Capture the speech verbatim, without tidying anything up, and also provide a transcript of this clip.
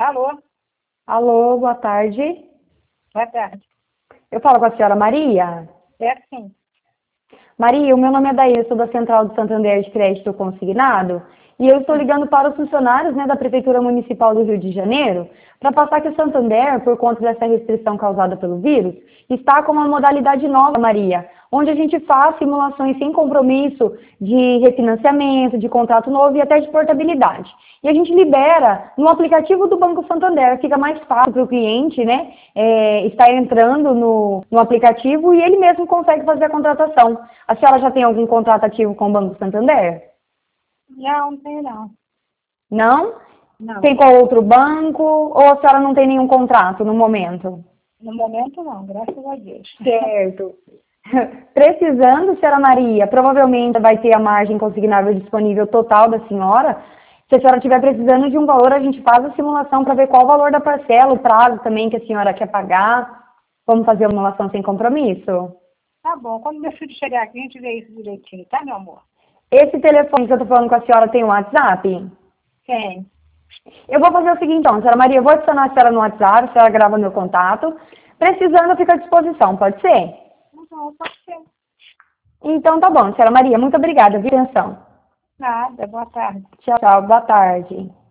Alô? Alô, boa tarde. Boa tarde. Eu falo com a senhora Maria. É sim. Maria, o meu nome é Daí, eu sou da Central do Santander de Crédito Consignado e eu estou ligando para os funcionários, né, da Prefeitura Municipal do Rio de Janeiro para passar que o Santander, por conta dessa restrição causada pelo vírus, está com uma modalidade nova, Maria, onde a gente faz simulações sem compromisso de refinanciamento, de contrato novo e até de portabilidade. E a gente libera no aplicativo do Banco Santander, fica mais fácil para o cliente, né, é, estar entrando no, no aplicativo e ele mesmo consegue fazer a contratação. A senhora já tem algum contrato ativo com o Banco Santander? Não, não tem não. Não? Não. Tem com outro banco ou a senhora não tem nenhum contrato no momento? No momento não, graças a Deus. Certo. Precisando, senhora Maria, provavelmente vai ter a margem consignável disponível total da senhora. Se a senhora estiver precisando de um valor, a gente faz a simulação para ver qual o valor da parcela, o prazo também que a senhora quer pagar. Vamos fazer a simulação sem compromisso? Tá bom, quando meu filho chegar aqui, a gente vê isso direitinho, tá, meu amor? Esse telefone que eu estou falando com a senhora tem um WhatsApp? Tem. Eu vou fazer o seguinte, então, senhora Maria, eu vou adicionar a senhora no WhatsApp, a senhora grava meu contato. Precisando, eu fico à disposição, pode ser? Não, pode ser. Então tá bom, senhora Maria, muito obrigada, viu? Atenção. Nada, boa tarde. Tchau, tchau, boa tarde.